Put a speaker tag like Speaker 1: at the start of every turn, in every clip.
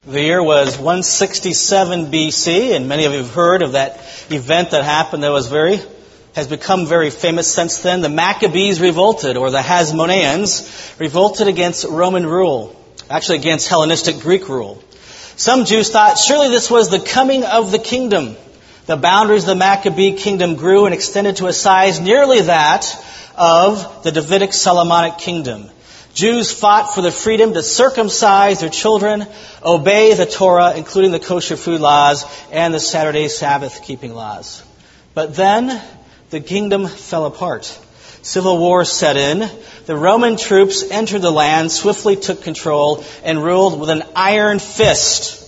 Speaker 1: The year was 167 BC, and many of you have heard of that event that happened that has become very famous since then. The Maccabees revolted, or the Hasmoneans revolted against Roman rule, actually against Hellenistic Greek rule. Some Jews thought surely this was the coming of the kingdom. The boundaries of the Maccabee kingdom grew and extended to a size nearly that of the Davidic Solomonic kingdom. Jews fought for the freedom to circumcise their children, obey the Torah, including the kosher food laws and the Saturday Sabbath keeping laws. But then the kingdom fell apart. Civil war set in. The Roman troops entered the land, swiftly took control, and ruled with an iron fist.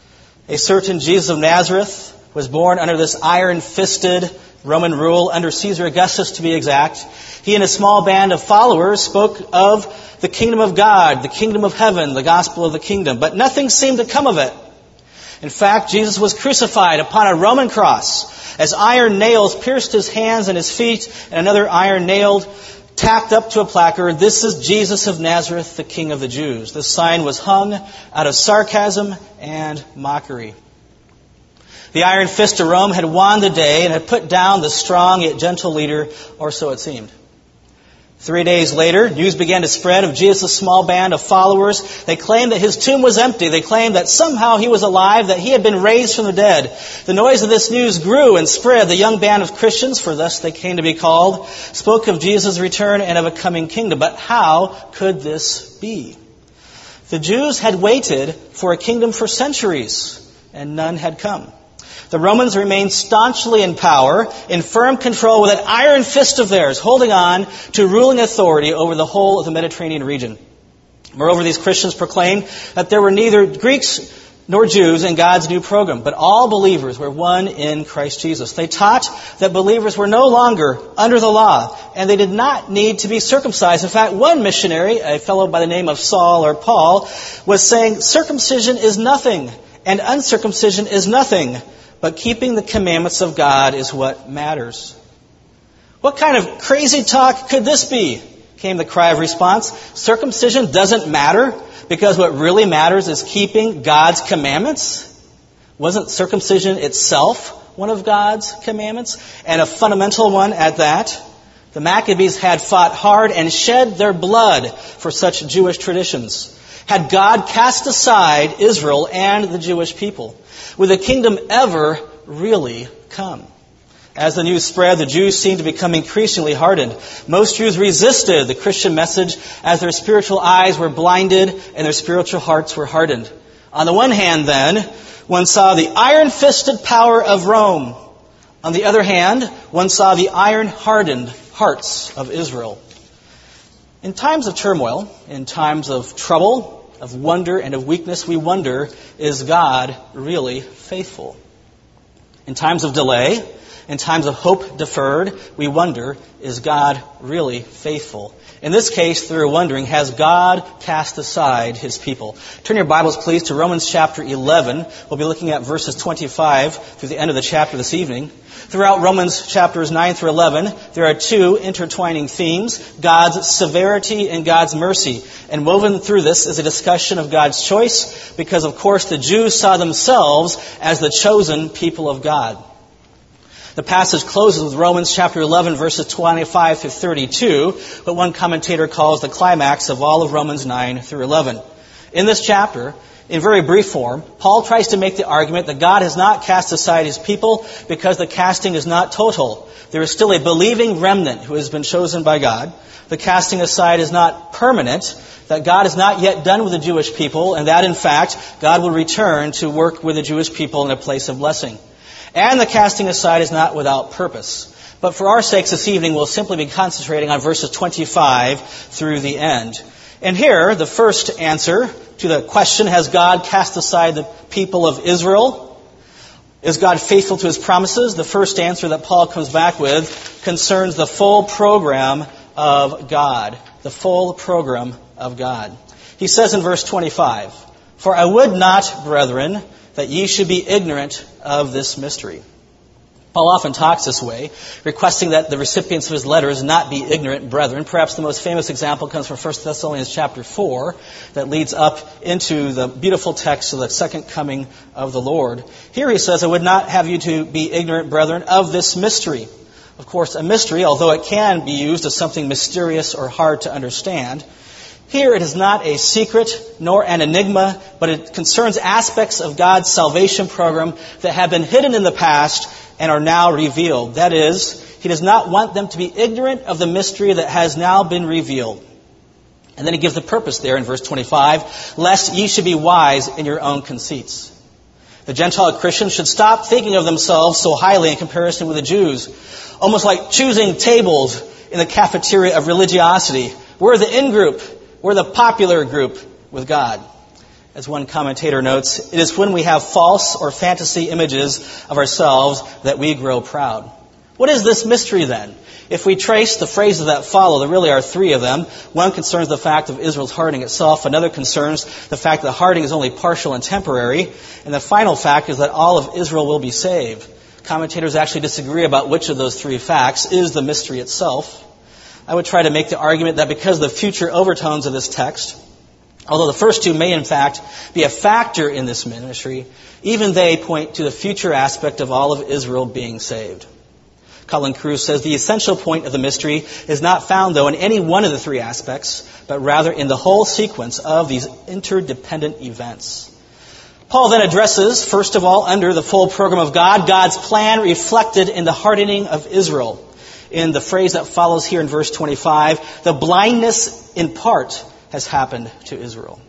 Speaker 1: A certain Jesus of Nazareth was born under this iron-fisted Roman rule, under Caesar Augustus to be exact. He and a small band of followers spoke of the kingdom of God, the kingdom of heaven, the gospel of the kingdom. But nothing seemed to come of it. In fact, Jesus was crucified upon a Roman cross as iron nails pierced his hands and his feet, and another iron nail tacked up to a placard, "This is Jesus of Nazareth, the King of the Jews." This sign was hung out of sarcasm and mockery. The iron fist of Rome had won the day and had put down the strong yet gentle leader, or so it seemed. 3 days later, news began to spread of Jesus' small band of followers. They claimed that his tomb was empty. They claimed that somehow he was alive, that he had been raised from the dead. The noise of this news grew and spread. The young band of Christians, for thus they came to be called, spoke of Jesus' return and of a coming kingdom. But how could this be? The Jews had waited for a kingdom for centuries, and none had come. The Romans remained staunchly in power, in firm control with that iron fist of theirs, holding on to ruling authority over the whole of the Mediterranean region. Moreover, these Christians proclaimed that there were neither Greeks nor Jews in God's new program, but all believers were one in Christ Jesus. They taught that believers were no longer under the law, and they did not need to be circumcised. In fact, one missionary, a fellow by the name of Saul or Paul, was saying, circumcision is nothing, and uncircumcision is nothing. But keeping the commandments of God is what matters. What kind of crazy talk could this be? Came the cry of response. Circumcision doesn't matter because what really matters is keeping God's commandments? Wasn't circumcision itself one of God's commandments? And a fundamental one at that? The Maccabees had fought hard and shed their blood for such Jewish traditions. Had God cast aside Israel and the Jewish people? Would the kingdom ever really come? As the news spread, the Jews seemed to become increasingly hardened. Most Jews resisted the Christian message as their spiritual eyes were blinded and their spiritual hearts were hardened. On the one hand, then, one saw the iron-fisted power of Rome. On the other hand, one saw the iron-hardened hearts of Israel. In times of turmoil, in times of trouble, of wonder and of weakness, we wonder, is God really faithful? In times of delay, in times of hope deferred, we wonder, is God really faithful? In this case, through wondering, has God cast aside His people? Turn your Bibles, please, to Romans chapter 11. We'll be looking at verses 25 through the end of the chapter this evening. Throughout Romans chapters 9 through 11, there are two intertwining themes, God's severity and God's mercy. And woven through this is a discussion of God's choice, because, of course, the Jews saw themselves as the chosen people of God. The passage closes with Romans chapter 11, verses 25 through 32, what one commentator calls the climax of all of Romans 9 through 11. In this chapter, in very brief form, Paul tries to make the argument that God has not cast aside His people because the casting is not total. There is still a believing remnant who has been chosen by God. The casting aside is not permanent, that God is not yet done with the Jewish people, and that, in fact, God will return to work with the Jewish people in a place of blessing. And the casting aside is not without purpose. But for our sakes this evening, we'll simply be concentrating on verses 25 through the end. And here, the first answer to the question, has God cast aside the people of Israel? Is God faithful to His promises? The first answer that Paul comes back with concerns the full program of God. The full program of God. He says in verse 25, "For I would not, brethren, that ye should be ignorant of this mystery." Paul often talks this way, requesting that the recipients of his letters not be ignorant brethren. Perhaps the most famous example comes from 1 Thessalonians chapter 4 that leads up into the beautiful text of the second coming of the Lord. Here he says, I would not have you to be ignorant brethren of this mystery. Of course, a mystery, although it can be used as something mysterious or hard to understand, here it is not a secret nor an enigma, but it concerns aspects of God's salvation program that have been hidden in the past and are now revealed. That is, he does not want them to be ignorant of the mystery that has now been revealed. And then he gives the purpose there in verse 25, lest ye should be wise in your own conceits. The Gentile Christians should stop thinking of themselves so highly in comparison with the Jews, almost like choosing tables in the cafeteria of religiosity. We're the in-group. We're the popular group with God. As one commentator notes, it is when we have false or fantasy images of ourselves that we grow proud. What is this mystery then? If we trace the phrases that follow, there really are three of them. One concerns the fact of Israel's hardening itself. Another concerns the fact that hardening is only partial and temporary. And the final fact is that all of Israel will be saved. Commentators actually disagree about which of those three facts is the mystery itself. I would try to make the argument that because of the future overtones of this text, although the first two may in fact be a factor in this ministry, even they point to the future aspect of all of Israel being saved. Colin Kruse says the essential point of the mystery is not found, though, in any one of the three aspects, but rather in the whole sequence of these interdependent events. Paul then addresses, first of all, under the full program of God, God's plan reflected in the hardening of Israel. In the phrase that follows here in verse 25, the blindness in part has happened to Israel.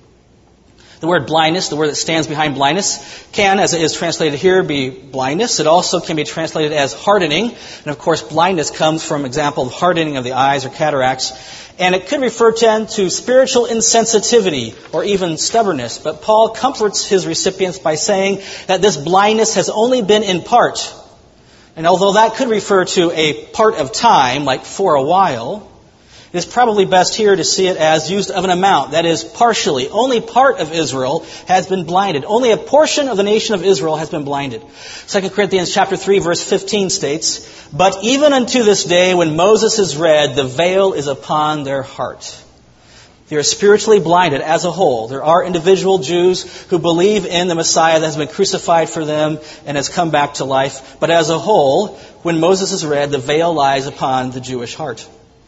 Speaker 1: The word blindness, the word that stands behind blindness, can, as it is translated here, be blindness. It also can be translated as hardening. And of course, blindness comes from example of hardening of the eyes or cataracts. And it could refer to spiritual insensitivity or even stubbornness. But Paul comforts his recipients by saying that this blindness has only been in part. And although that could refer to a part of time, like for a while, it is probably best here to see it as used of an amount. That is, partially. Only part of Israel has been blinded. Only a portion of the nation of Israel has been blinded. 2 Corinthians chapter 3, verse 15 states, but even unto this day when Moses is read, the veil is upon their heart. They are spiritually blinded as a whole. There are individual Jews who believe in the Messiah that has been crucified for them and has come back to life. But as a whole, when Moses is read, the veil lies upon the Jewish heart.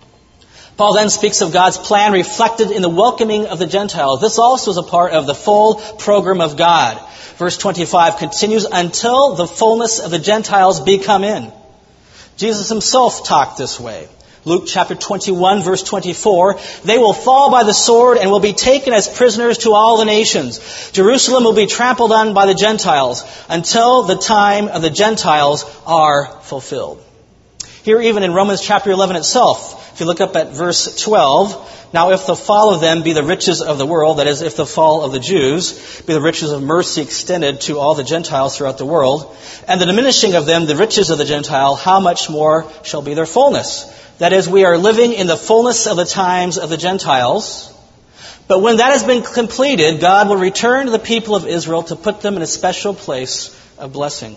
Speaker 1: Paul then speaks of God's plan reflected in the welcoming of the Gentiles. This also is a part of the full program of God. Verse 25 continues, until the fullness of the Gentiles be come in. Jesus himself talked this way. Luke chapter 21, verse 24, they will fall by the sword and will be taken as prisoners to all the nations. Jerusalem will be trampled on by the Gentiles until the time of the Gentiles are fulfilled. Here even in Romans chapter 11 itself, if you look up at verse 12, now if the fall of them be the riches of the world, that is, if the fall of the Jews be the riches of mercy extended to all the Gentiles throughout the world, and the diminishing of them the riches of the Gentile, how much more shall be their fullness? That is, we are living in the fullness of the times of the Gentiles. But when that has been completed, God will return to the people of Israel to put them in a special place of blessing.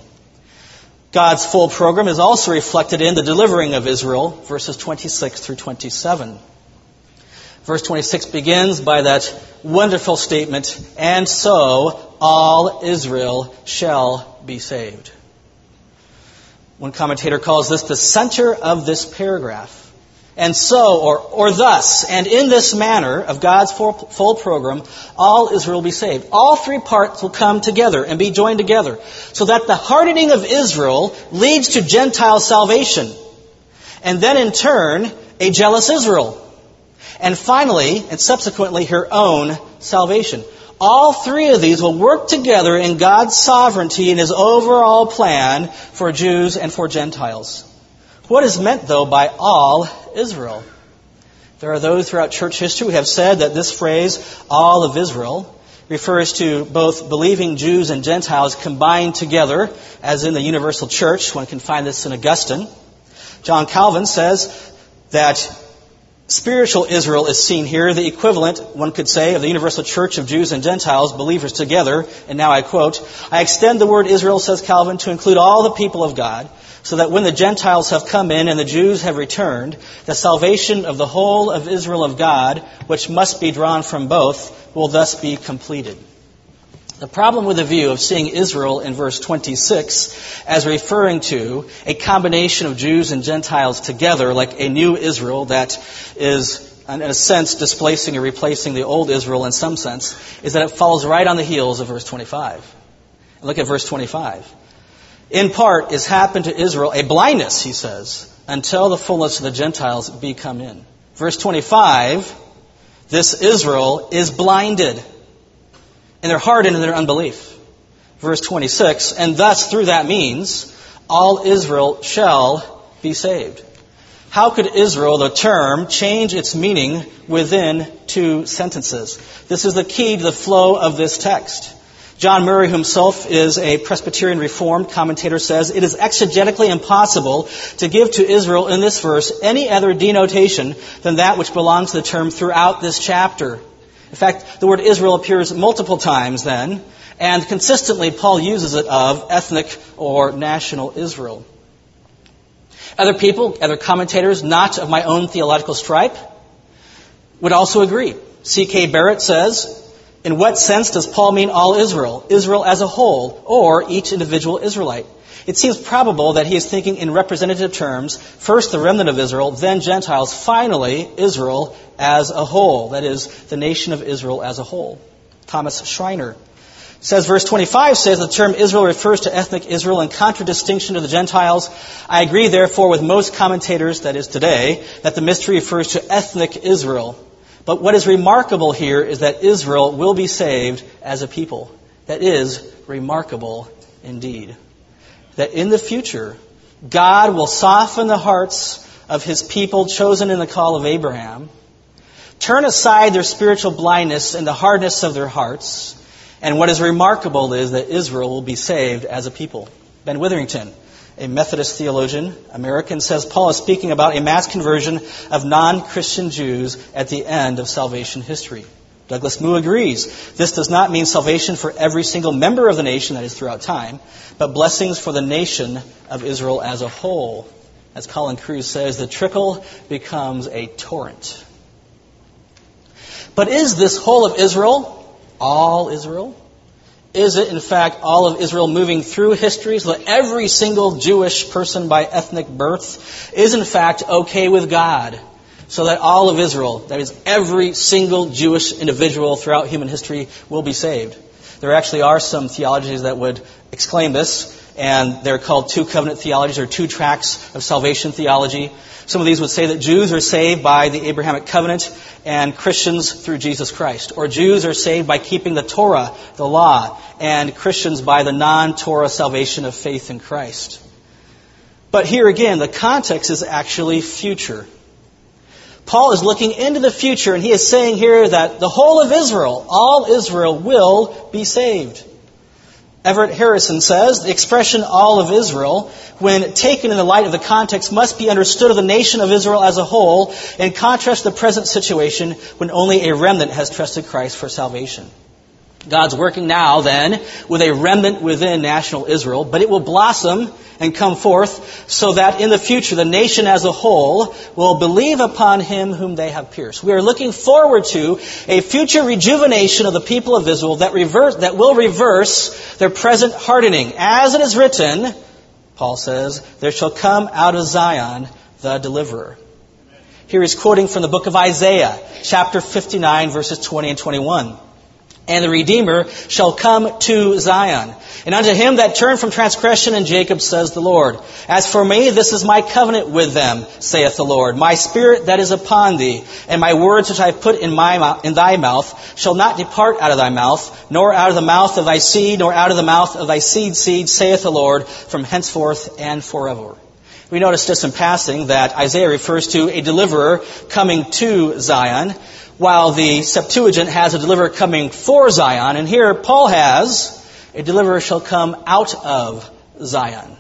Speaker 1: God's full program is also reflected in the delivering of Israel, verses 26 through 27. Verse 26 begins by that wonderful statement, and so all Israel shall be saved. One commentator calls this the center of this paragraph. And so, or thus, and in this manner of God's full program, all Israel will be saved. All three parts will come together and be joined together, so that the hardening of Israel leads to Gentile salvation. And then in turn, a jealous Israel. And finally, and subsequently, her own salvation. All three of these will work together in God's sovereignty and His overall plan for Jews and for Gentiles. What is meant, though, by all Israel? There are those throughout church history who have said that this phrase, all of Israel, refers to both believing Jews and Gentiles combined together, as in the universal church. One can find this in Augustine. John Calvin says that spiritual Israel is seen here, the equivalent, one could say, of the universal church of Jews and Gentiles, believers together. And now I quote, I extend the word Israel, says Calvin, to include all the people of God, so that when the Gentiles have come in and the Jews have returned, the salvation of the whole of Israel of God, which must be drawn from both, will thus be completed. The problem with the view of seeing Israel in verse 26 as referring to a combination of Jews and Gentiles together, like a new Israel that is, in a sense, displacing or replacing the old Israel in some sense, is that it follows right on the heels of verse 25. Look at verse 25. In part is happened to Israel a blindness, he says, until the fullness of the Gentiles be come in. Verse 25, this Israel is blinded, and they're hardened in their unbelief. Verse 26, and thus through that means all Israel shall be saved. How could Israel, the term, change its meaning within two sentences? This is the key to the flow of this text. John Murray himself is a Presbyterian Reformed commentator, says, it is exegetically impossible to give to Israel in this verse any other denotation than that which belongs to the term throughout this chapter. In fact, the word Israel appears multiple times then, and consistently Paul uses it of ethnic or national Israel. Other people, other commentators, not of my own theological stripe, would also agree. C.K. Barrett says, in what sense does Paul mean all Israel? Israel as a whole, or each individual Israelite? It seems probable that he is thinking in representative terms, first the remnant of Israel, then Gentiles, finally Israel as a whole. That is, the nation of Israel as a whole. Thomas Schreiner says, verse 25 says the term Israel refers to ethnic Israel in contradistinction to the Gentiles. I agree, therefore, with most commentators, that is today, that the mystery refers to ethnic Israel. But what is remarkable here is that Israel will be saved as a people. That is remarkable indeed. That in the future, God will soften the hearts of his people chosen in the call of Abraham, turn aside their spiritual blindness and the hardness of their hearts, and what is remarkable is that Israel will be saved as a people. Ben Witherington, a Methodist theologian, American, says Paul is speaking about a mass conversion of non-Christian Jews at the end of salvation history. Douglas Moo agrees. This does not mean salvation for every single member of the nation, that is throughout time, but blessings for the nation of Israel as a whole. As Colin Cruz says, the trickle becomes a torrent. But is this whole of Israel all Israel? Is it, in fact, all of Israel moving through history so that every single Jewish person by ethnic birth is, in fact, okay with God? So that all of Israel, that is, every single Jewish individual throughout human history, will be saved. There actually are some theologies that would exclaim this, and they're called two covenant theologies, or two tracks of salvation theology. Some of these would say that Jews are saved by the Abrahamic covenant and Christians through Jesus Christ. Or Jews are saved by keeping the Torah, the law, and Christians by the non-Torah salvation of faith in Christ. But here again, the context is actually future. Paul is looking into the future, and he is saying here that the whole of Israel, all Israel, will be saved. Everett Harrison says, the expression all of Israel, when taken in the light of the context, must be understood of the nation of Israel as a whole, in contrast to the present situation when only a remnant has trusted Christ for salvation. God's working now, then, with a remnant within national Israel, but it will blossom and come forth so that in the future the nation as a whole will believe upon him whom they have pierced. We are looking forward to a future rejuvenation of the people of Israel that will reverse their present hardening. As it is written, Paul says, there shall come out of Zion the deliverer. Here he's quoting from the book of Isaiah, chapter 59, verses 20 and 21. And the Redeemer shall come to Zion. And unto him that turned from transgression in Jacob, says the Lord. As for me, this is my covenant with them, saith the Lord. My spirit that is upon thee, and my words which I have put in thy mouth, shall not depart out of thy mouth, nor out of the mouth of thy seed, nor out of the mouth of thy seed's seed, saith the Lord, from henceforth and forever. We notice just in passing that Isaiah refers to a deliverer coming to Zion, while the Septuagint has a deliverer coming for Zion. And here Paul has, a deliverer shall come out of Zion.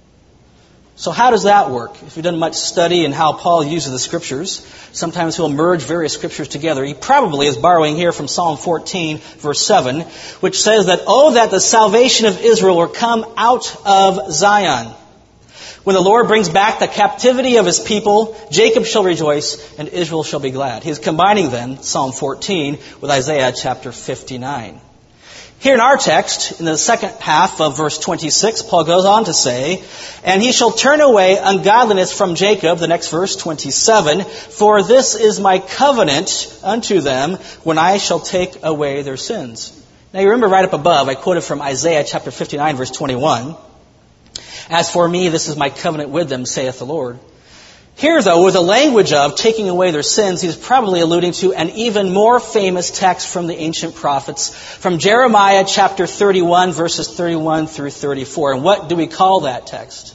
Speaker 1: So how does that work? If you've done much study in how Paul uses the Scriptures, sometimes he'll merge various Scriptures together. He probably is borrowing here from Psalm 14, verse 7, which says that, oh, that the salvation of Israel will come out of Zion. When the Lord brings back the captivity of his people, Jacob shall rejoice and Israel shall be glad. He's combining then Psalm 14 with Isaiah chapter 59. Here in our text, in the second half of verse 26, Paul goes on to say, and he shall turn away ungodliness from Jacob, the next verse, 27, for this is my covenant unto them when I shall take away their sins. Now you remember right up above, I quoted from Isaiah chapter 59, verse 21. As for me, this is my covenant with them, saith the Lord. Here, though, with the language of taking away their sins, he's probably alluding to an even more famous text from the ancient prophets, from Jeremiah chapter 31, verses 31 through 34. And what do we call that text?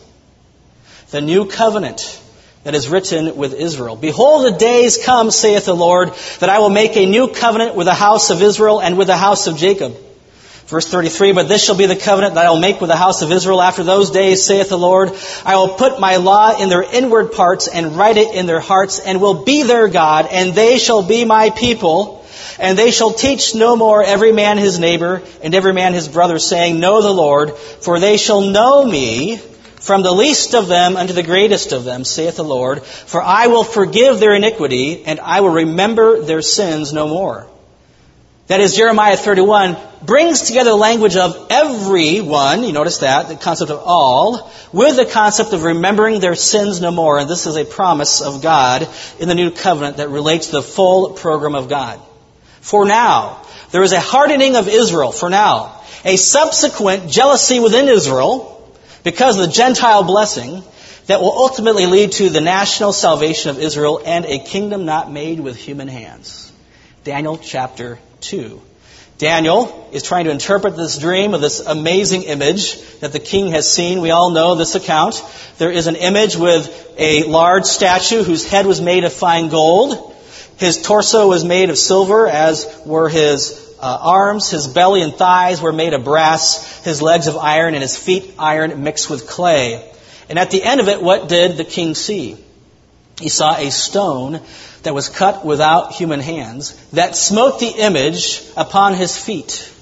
Speaker 1: The new covenant that is written with Israel. Behold, the days come, saith the Lord, that I will make a new covenant with the house of Israel and with the house of Jacob. Verse 33, but this shall be the covenant that I will make with the house of Israel after those days, saith the Lord. I will put my law in their inward parts and write it in their hearts and will be their God, and they shall be my people. And they shall teach no more every man his neighbor and every man his brother, saying, Know the Lord, for they shall know me from the least of them unto the greatest of them, saith the Lord. For I will forgive their iniquity, and I will remember their sins no more. That is, Jeremiah 31 brings together the language of everyone, you notice that, the concept of all, with the concept of remembering their sins no more. And this is a promise of God in the new covenant that relates to the full program of God. For now, there is a hardening of Israel, for now. A subsequent jealousy within Israel, because of the Gentile blessing, that will ultimately lead to the national salvation of Israel and a kingdom not made with human hands. Daniel chapter 2. Daniel is trying to interpret this dream of this amazing image that the king has seen. We all know this account. There is an image with a large statue whose head was made of fine gold. His torso was made of silver, as were his arms. His belly and thighs were made of brass, his legs of iron, and his feet iron mixed with clay. And at the end of it, what did the king see? He saw a stone that was cut without human hands that smote the image upon his feet.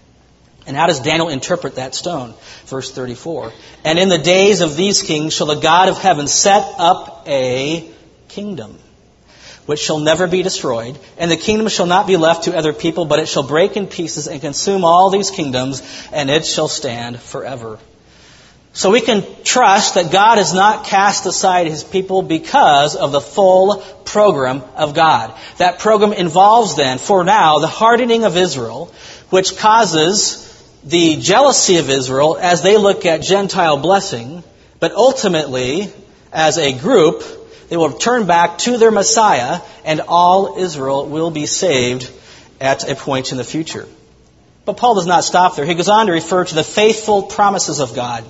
Speaker 1: And how does Daniel interpret that stone? Verse 34. And in the days of these kings shall the God of heaven set up a kingdom which shall never be destroyed, and the kingdom shall not be left to other people, but it shall break in pieces and consume all these kingdoms, and it shall stand forever. So we can trust that God has not cast aside his people because of the full program of God. That program involves then, for now, the hardening of Israel, which causes the jealousy of Israel as they look at Gentile blessing, but ultimately, as a group, they will turn back to their Messiah, and all Israel will be saved at a point in the future. But Paul does not stop there. He goes on to refer to the faithful promises of God.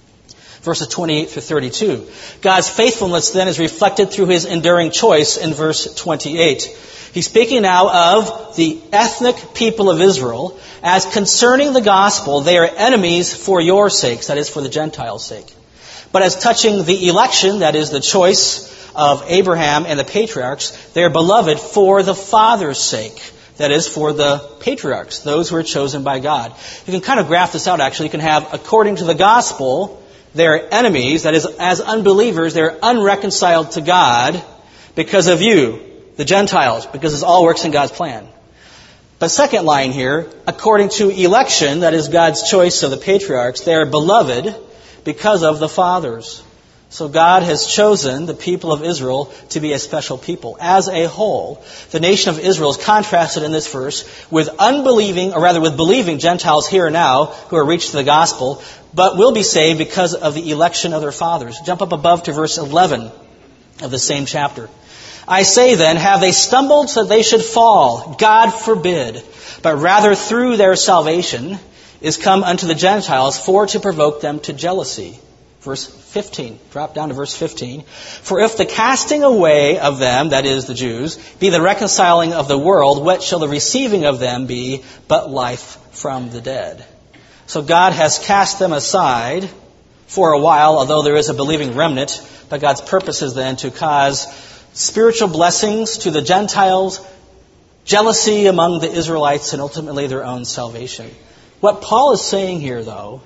Speaker 1: Verses 28 through 32. God's faithfulness then is reflected through his enduring choice in verse 28. He's speaking now of the ethnic people of Israel. As concerning the gospel, they are enemies for your sakes, that is, for the Gentiles' sake. But as touching the election, that is, the choice of Abraham and the patriarchs, they are beloved for the Father's sake. That is, for the patriarchs, those who are chosen by God. You can kind of graph this out, actually. You can have, according to the gospel, they're enemies, that is, as unbelievers, they're unreconciled to God because of you, the Gentiles, because this all works in God's plan. But second line here, according to election, that is God's choice of the patriarchs, they are beloved because of the fathers. So God has chosen the people of Israel to be a special people. As a whole, the nation of Israel is contrasted in this verse with unbelieving, or rather with believing Gentiles here and now who are reached to the gospel, but will be saved because of the election of their fathers. Jump up above to verse 11 of the same chapter. I say then, have they stumbled so that they should fall? God forbid. But rather through their salvation is come unto the Gentiles for to provoke them to jealousy. Verse 15. Drop down to verse 15. For if the casting away of them, that is the Jews, be the reconciling of the world, what shall the receiving of them be but life from the dead? So God has cast them aside for a while, although there is a believing remnant. But God's purpose is then to cause spiritual blessings to the Gentiles, jealousy among the Israelites, and ultimately their own salvation. What Paul is saying here, though,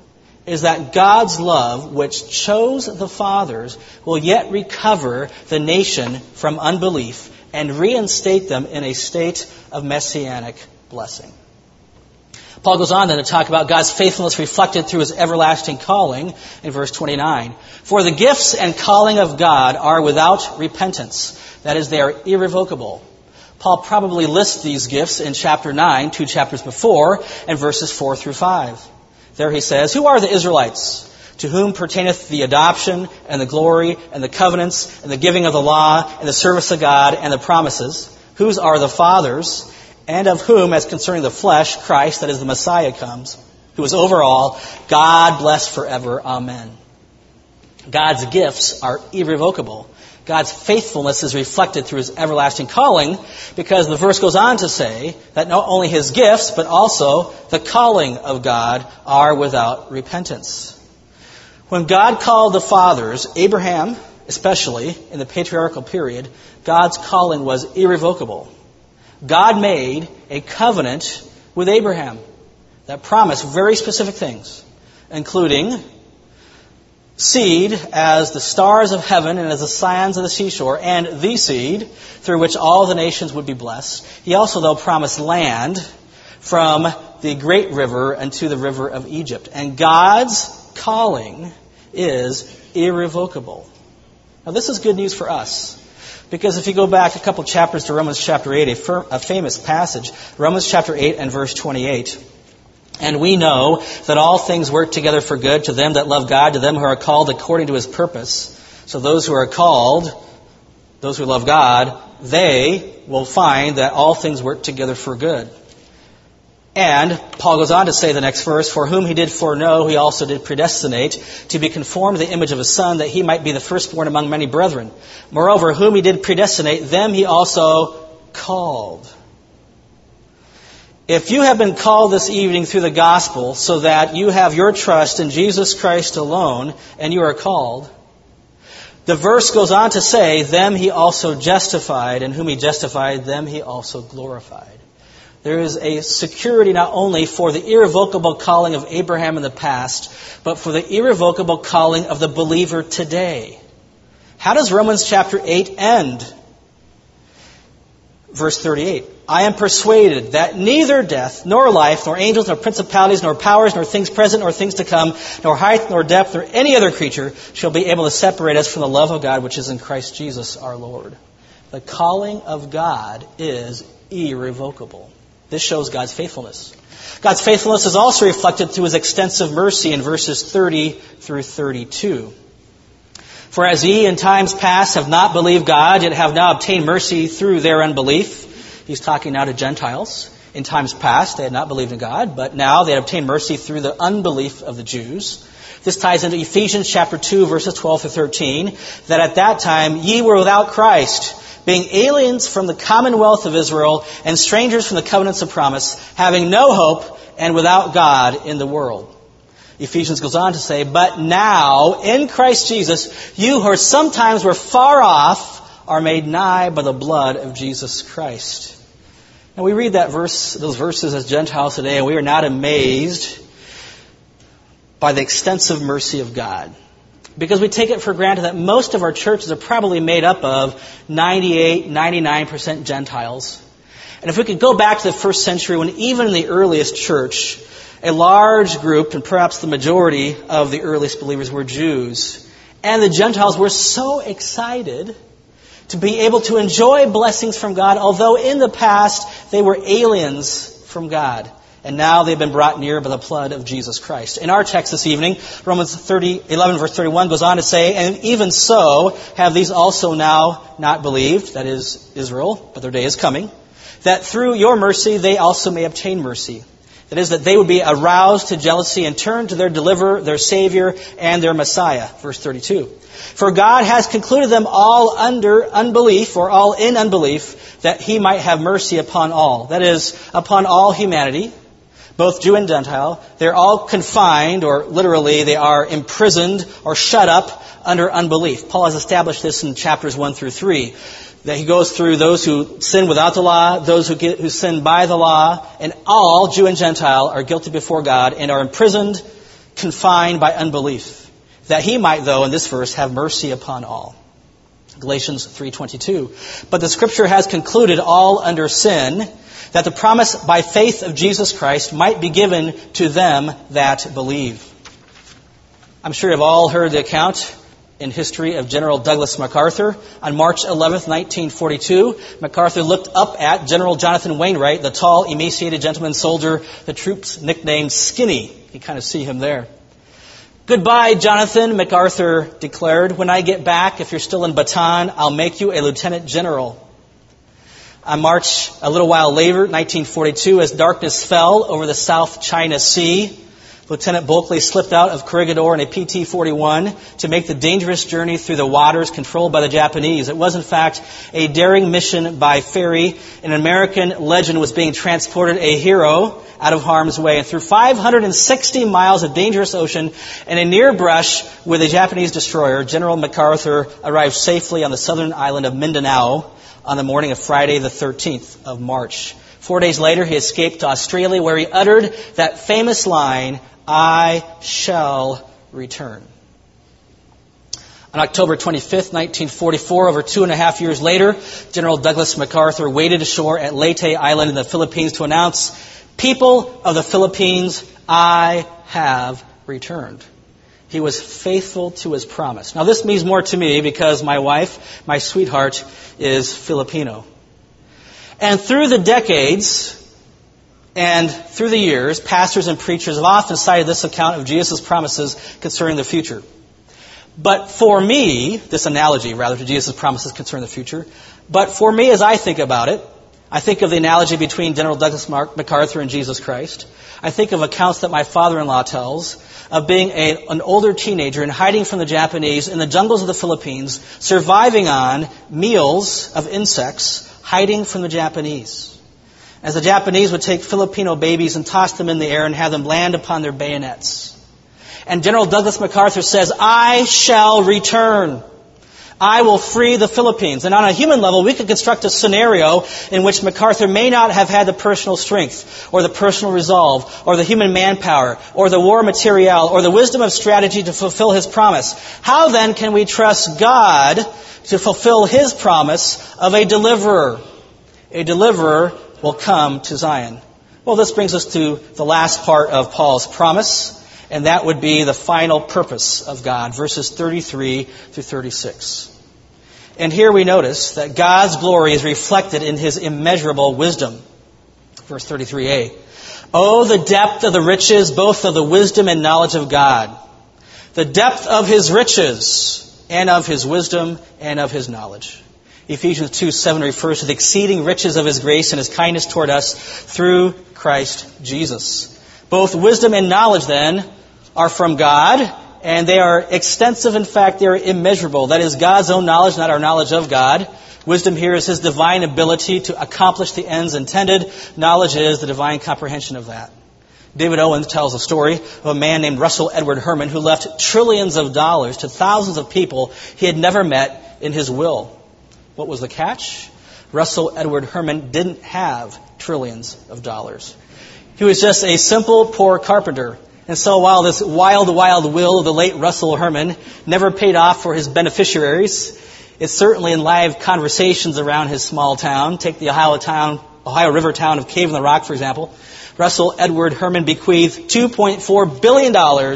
Speaker 1: is that God's love, which chose the fathers, will yet recover the nation from unbelief and reinstate them in a state of messianic blessing. Paul goes on then to talk about God's faithfulness reflected through his everlasting calling in verse 29. For the gifts and calling of God are without repentance. That is, they are irrevocable. Paul probably lists these gifts in chapter 9, 2 chapters before, and verses 4 through 5. There he says, Who are the Israelites, to whom pertaineth the adoption and the glory and the covenants and the giving of the law and the service of God and the promises? Whose are the fathers, and of whom, as concerning the flesh, Christ, that is the Messiah, comes, who is over all, God bless forever. Amen. God's gifts are irrevocable. God's faithfulness is reflected through his everlasting calling, because the verse goes on to say that not only his gifts, but also the calling of God are without repentance. When God called the fathers, Abraham especially, in the patriarchal period, God's calling was irrevocable. God made a covenant with Abraham that promised very specific things, including seed as the stars of heaven and as the sands of the seashore, and the seed through which all the nations would be blessed. He also, though, promised land from the great river unto the river of Egypt. And God's calling is irrevocable. Now, this is good news for us, because if you go back a couple chapters to Romans chapter 8, a famous passage, Romans chapter 8 and verse 28, and we know that all things work together for good to them that love God, to them who are called according to his purpose. So those who are called, those who love God, they will find that all things work together for good. And Paul goes on to say the next verse, For whom he did foreknow, he also did predestinate to be conformed to the image of his Son, that he might be the firstborn among many brethren. Moreover, whom he did predestinate, them he also called. If you have been called this evening through the gospel so that you have your trust in Jesus Christ alone and you are called, the verse goes on to say, Them he also justified, and whom he justified, them he also glorified. There is a security not only for the irrevocable calling of Abraham in the past, but for the irrevocable calling of the believer today. How does Romans chapter 8 end? Verse 38, I am persuaded that neither death, nor life, nor angels, nor principalities, nor powers, nor things present, nor things to come, nor height, nor depth, nor any other creature shall be able to separate us from the love of God which is in Christ Jesus our Lord. The calling of God is irrevocable. This shows God's faithfulness. God's faithfulness is also reflected through his extensive mercy in verses 30 through 32. For as ye in times past have not believed God, yet have now obtained mercy through their unbelief. He's talking now to Gentiles. In times past, they had not believed in God, but now they had obtained mercy through the unbelief of the Jews. This ties into Ephesians chapter 2, verses 12 through 13, that at that time ye were without Christ, being aliens from the commonwealth of Israel and strangers from the covenants of promise, having no hope and without God in the world. Ephesians goes on to say, But now, in Christ Jesus, you who sometimes were far off are made nigh by the blood of Jesus Christ. And we read those verses as Gentiles today, and we are not amazed by the extensive mercy of God. Because we take it for granted that most of our churches are probably made up of 98, 99% Gentiles. And if we could go back to the first century, when even in the earliest church, a large group, and perhaps the majority of the earliest believers were Jews. And the Gentiles were so excited to be able to enjoy blessings from God, although in the past they were aliens from God. And now they've been brought near by the blood of Jesus Christ. In our text this evening, Romans 11 verse 31 goes on to say, And even so have these also now not believed, that is Israel, but their day is coming, that through your mercy they also may obtain mercy. That is, that they would be aroused to jealousy and turn to their deliverer, their Savior, and their Messiah. Verse 32. For God has concluded them all under unbelief, or all in unbelief, that he might have mercy upon all. That is, upon all humanity, both Jew and Gentile. They're all confined, or literally they are imprisoned or shut up under unbelief. Paul has established this in chapters 1 through 3. That he goes through those who sin without the law, those who sin by the law, and all, Jew and Gentile, are guilty before God and are imprisoned confined by unbelief, that he might, though, in this verse, have mercy upon all. Galatians 3:22. But the Scripture has concluded all under sin, that the promise by faith of Jesus Christ might be given to them that believe. I'm sure you've all heard the account in history of General Douglas MacArthur. On March 11th, 1942, MacArthur looked up at General Jonathan Wainwright, the tall, emaciated gentleman soldier the troops nicknamed Skinny. You kind of see him there. "Goodbye, Jonathan," MacArthur declared. "When I get back, if you're still in Bataan, I'll make you a lieutenant general." On March, a little while later, 1942, as darkness fell over the South China Sea, Lieutenant Bulkley slipped out of Corregidor in a PT-41 to make the dangerous journey through the waters controlled by the Japanese. It was, in fact, a daring mission by ferry. An American legend was being transported, a hero, out of harm's way. And through 560 miles of dangerous ocean and a near brush with a Japanese destroyer, General MacArthur arrived safely on the southern island of Mindanao on the morning of Friday, the 13th of March. 4 days later, he escaped to Australia, where he uttered that famous line, "I shall return." On October 25th, 1944, over 2.5 years later, General Douglas MacArthur waded ashore at Leyte Island in the Philippines to announce, "People of the Philippines, I have returned." He was faithful to his promise. Now, this means more to me because my wife, my sweetheart, is Filipino. And through the decades and through the years, pastors and preachers have often cited this account of Jesus' promises concerning the future. But for me, this analogy, rather, to Jesus' promises concerning the future, but for me, as I think about it, I think of the analogy between General Douglas MacArthur and Jesus Christ. I think of accounts that my father-in-law tells of being an older teenager and hiding from the Japanese in the jungles of the Philippines, surviving on meals of insects, hiding from the Japanese. As the Japanese would take Filipino babies and toss them in the air and have them land upon their bayonets. And General Douglas MacArthur says, "I shall return. I will free the Philippines." And on a human level, we could construct a scenario in which MacArthur may not have had the personal strength, or the personal resolve, or the human manpower, or the war material, or the wisdom of strategy to fulfill his promise. How then can we trust God to fulfill his promise of a deliverer? A deliverer will come to Zion. Well, this brings us to the last part of Paul's promise, and that would be the final purpose of God, verses 33 through 36. And here we notice that God's glory is reflected in his immeasurable wisdom. Verse 33a. "Oh, the depth of the riches, both of the wisdom and knowledge of God. The depth of his riches and of his wisdom and of his knowledge." Ephesians 2:7 refers to the exceeding riches of his grace and his kindness toward us through Christ Jesus. Both wisdom and knowledge, then, are from God, and they are extensive. In fact, they are immeasurable. That is God's own knowledge, not our knowledge of God. Wisdom here is his divine ability to accomplish the ends intended. Knowledge is the divine comprehension of that. David Owens tells a story of a man named Russell Edward Herman who left trillions of dollars to thousands of people he had never met in his will. What was the catch? Russell Edward Herman didn't have trillions of dollars. He was just a simple, poor carpenter. And so while this wild, wild will of the late Russell Herman never paid off for his beneficiaries, it certainly enlivened conversations around his small town. Take the Ohio River town of Cave in the Rock, for example. Russell Edward Herman bequeathed $2.4 billion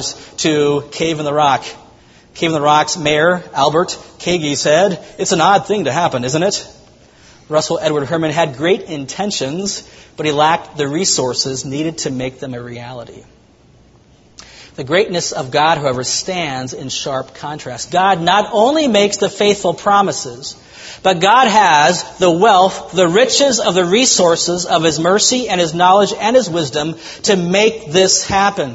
Speaker 1: to Cave in the Rock. Cave in the Rock's mayor, Albert Kagi, said, "It's an odd thing to happen, isn't it?" Russell Edward Herman had great intentions, but he lacked the resources needed to make them a reality. The greatness of God, however, stands in sharp contrast. God not only makes the faithful promises, but God has the wealth, the riches of the resources of his mercy and his knowledge and his wisdom to make this happen.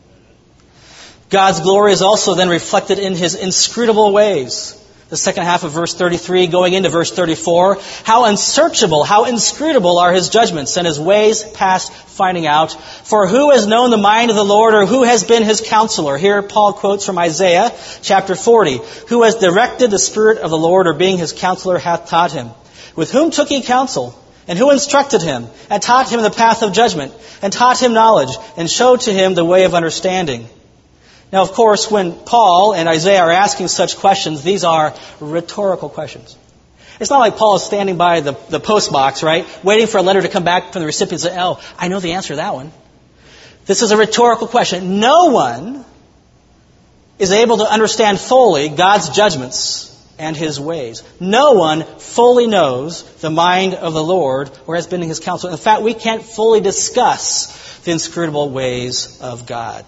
Speaker 1: God's glory is also then reflected in his inscrutable ways. The second half of verse 33 going into verse 34, how unsearchable, how inscrutable are his judgments and his ways past finding out. For who has known the mind of the Lord, or who has been his counselor? Here Paul quotes from Isaiah chapter 40. Who has directed the Spirit of the Lord, or being his counselor hath taught him? With whom took he counsel? And who instructed him? And taught him the path of judgment? And taught him knowledge? And showed to him the way of understanding? Now, of course, when Paul and Isaiah are asking such questions, these are rhetorical questions. It's not like Paul is standing by the post box, right, waiting for a letter to come back from the recipient and say, oh, I know the answer to that one. This is a rhetorical question. No one is able to understand fully God's judgments and His ways. No one fully knows the mind of the Lord or has been in His counsel. In fact, we can't fully discuss the inscrutable ways of God.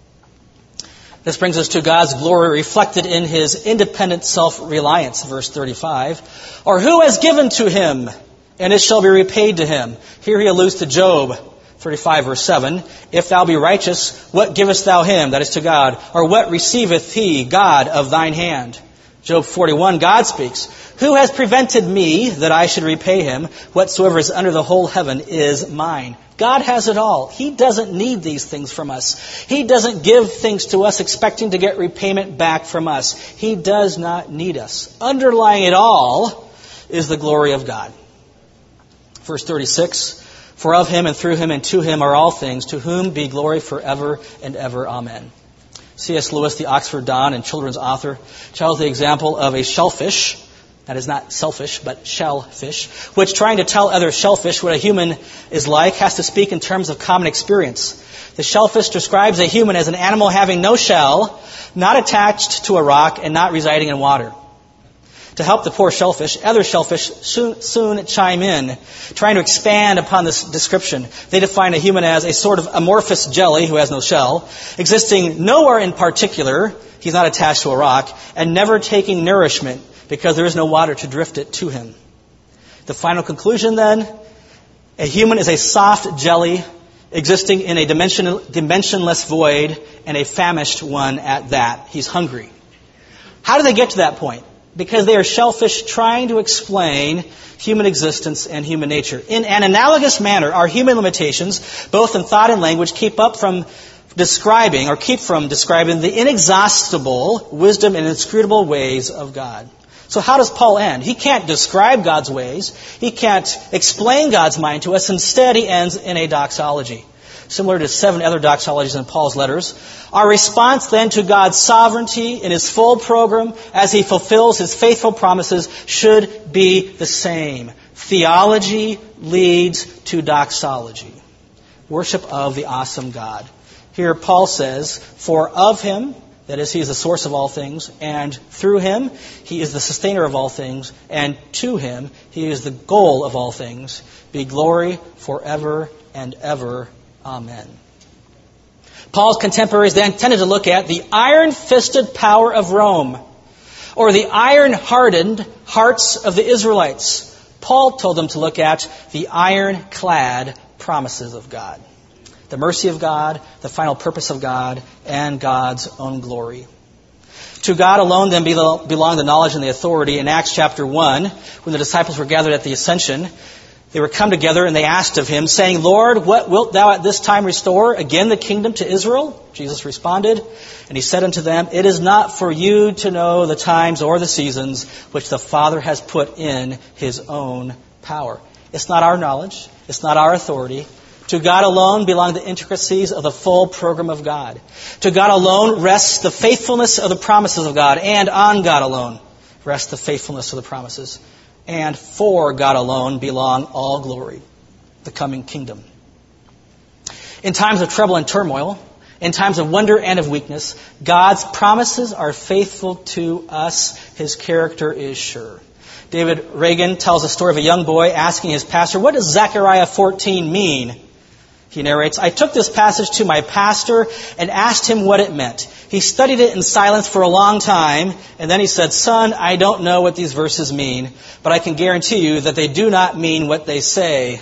Speaker 1: This brings us to God's glory reflected in His independent self-reliance, verse 35. Or who has given to Him, and it shall be repaid to him? Here he alludes to Job 35, verse 7. If thou be righteous, what givest thou him? That is to God. Or what receiveth he, God, of thine hand? Job 41, God speaks. Who has prevented me that I should repay him? Whatsoever is under the whole heaven is mine. God has it all. He doesn't need these things from us. He doesn't give things to us expecting to get repayment back from us. He does not need us. Underlying it all is the glory of God. Verse 36, for of him and through him and to him are all things, to whom be glory forever and ever. Amen. C.S. Lewis, the Oxford Don and children's author, tells the example of a shellfish. That is not selfish, but shellfish, which trying to tell other shellfish what a human is like has to speak in terms of common experience. The shellfish describes a human as an animal having no shell, not attached to a rock, and not residing in water. To help the poor shellfish, other shellfish soon chime in, trying to expand upon this description. They define a human as a sort of amorphous jelly who has no shell, existing nowhere in particular, he's not attached to a rock, and never taking nourishment, because there is no water to drift it to him. The final conclusion then, a human is a soft jelly existing in a dimensionless void, and a famished one at that. He's hungry. How do they get to that point? Because they are shellfish trying to explain human existence and human nature. In an analogous manner, our human limitations, both in thought and language, keep from describing the inexhaustible wisdom and inscrutable ways of God. So how does Paul end? He can't describe God's ways. He can't explain God's mind to us. Instead, he ends in a doxology, similar to 7 other doxologies in Paul's letters. Our response then to God's sovereignty in His full program as He fulfills His faithful promises should be the same. Theology leads to doxology, worship of the awesome God. Here Paul says, for of Him, that is, He is the source of all things, and through Him, He is the sustainer of all things, and to Him, He is the goal of all things, be glory forever and ever. Amen. Paul's contemporaries then tended to look at the iron-fisted power of Rome, or the iron-hardened hearts of the Israelites. Paul told them to look at the iron-clad promises of God, the mercy of God, the final purpose of God, and God's own glory. To God alone then belong the knowledge and the authority. In Acts chapter 1, when the disciples were gathered at the ascension, they were come together and they asked of Him, saying, Lord, what wilt thou at this time restore again the kingdom to Israel? Jesus responded, and He said unto them, it is not for you to know the times or the seasons which the Father has put in His own power. It's not our knowledge. It's not our authority. To God alone belong the intricacies of the full program of God. To God alone rests the faithfulness of the promises of God, and on God alone rests the faithfulness of the promises. And for God alone belong all glory, the coming kingdom. In times of trouble and turmoil, in times of wonder and of weakness, God's promises are faithful to us. His character is sure. David Reagan tells a story of a young boy asking his pastor, what does Zechariah 14 mean? He narrates, I took this passage to my pastor and asked him what it meant. He studied it in silence for a long time, and then he said, son, I don't know what these verses mean, but I can guarantee you that they do not mean what they say.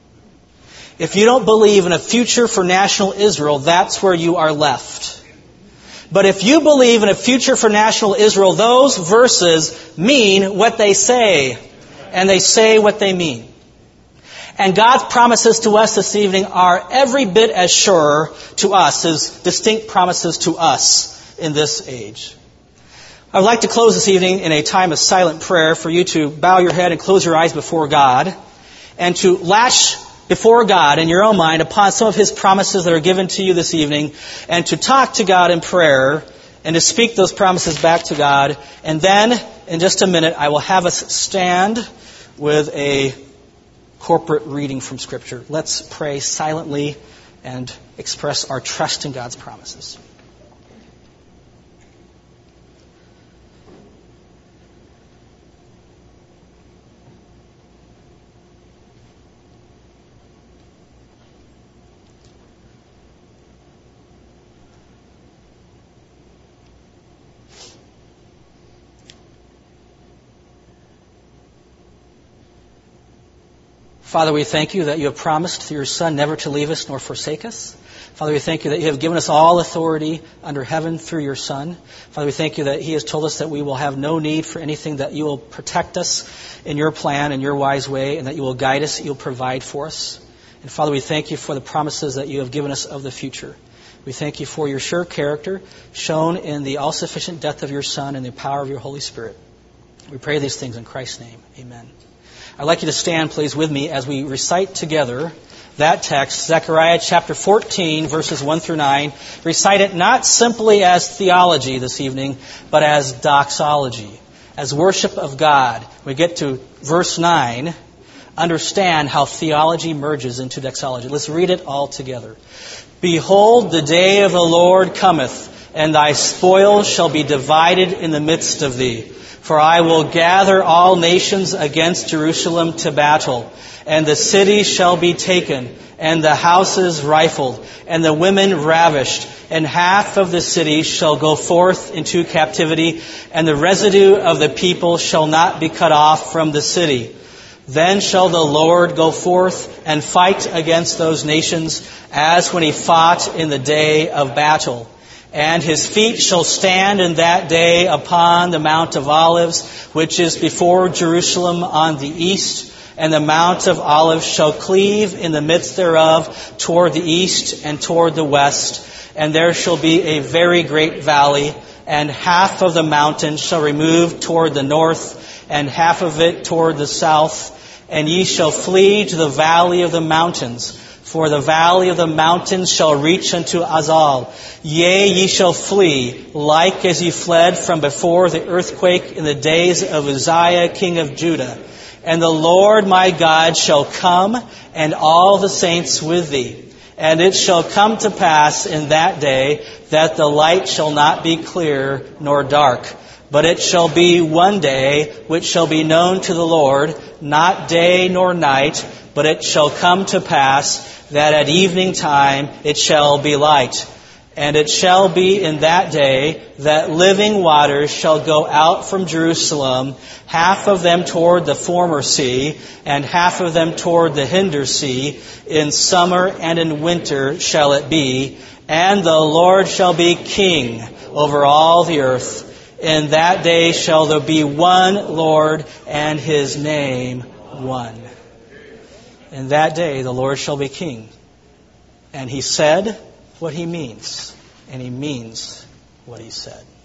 Speaker 1: If you don't believe in a future for national Israel, that's where you are left. But if you believe in a future for national Israel, those verses mean what they say, and they say what they mean. And God's promises to us this evening are every bit as sure to us as distinct promises to us in this age. I would like to close this evening in a time of silent prayer for you to bow your head and close your eyes before God and to latch before God in your own mind upon some of His promises that are given to you this evening, and to talk to God in prayer and to speak those promises back to God. And then, in just a minute, I will have us stand with a corporate reading from Scripture. Let's pray silently and express our trust in God's promises. Father, we thank you that you have promised through your Son never to leave us nor forsake us. Father, we thank you that you have given us all authority under heaven through your Son. Father, we thank you that He has told us that we will have no need for anything, that you will protect us in your plan, in your wise way, and that you will guide us, that you'll provide for us. And Father, we thank you for the promises that you have given us of the future. We thank you for your sure character shown in the all-sufficient death of your Son and the power of your Holy Spirit. We pray these things in Christ's name. Amen. I'd like you to stand, please, with me as we recite together that text, Zechariah chapter 14, verses 1 through 9. Recite it not simply as theology this evening, but as doxology, as worship of God. We get to verse 9, understand how theology merges into doxology. Let's read it all together. Behold, the day of the Lord cometh, and thy spoil shall be divided in the midst of thee. For I will gather all nations against Jerusalem to battle, and the city shall be taken, and the houses rifled, and the women ravished, and half of the city shall go forth into captivity, and the residue of the people shall not be cut off from the city. Then shall the Lord go forth and fight against those nations, as when He fought in the day of battle. And His feet shall stand in that day upon the Mount of Olives, which is before Jerusalem on the east. And the Mount of Olives shall cleave in the midst thereof toward the east and toward the west. And there shall be a very great valley, and half of the mountain shall remove toward the north, and half of it toward the south. And ye shall flee to the valley of the mountains. For the valley of the mountains shall reach unto Azal. Yea, ye shall flee, like as ye fled from before the earthquake in the days of Uzziah king of Judah. And the Lord my God shall come, and all the saints with thee. And it shall come to pass in that day that the light shall not be clear nor dark. But it shall be one day which shall be known to the Lord, not day nor night. But it shall come to pass that at evening time it shall be light. And it shall be in that day that living waters shall go out from Jerusalem, half of them toward the former sea, and half of them toward the hinder sea. In summer and in winter shall it be. And the Lord shall be king over all the earth. In that day shall there be one Lord, and His name one. In that day the Lord shall be king. And He said what He means, and He means what He said.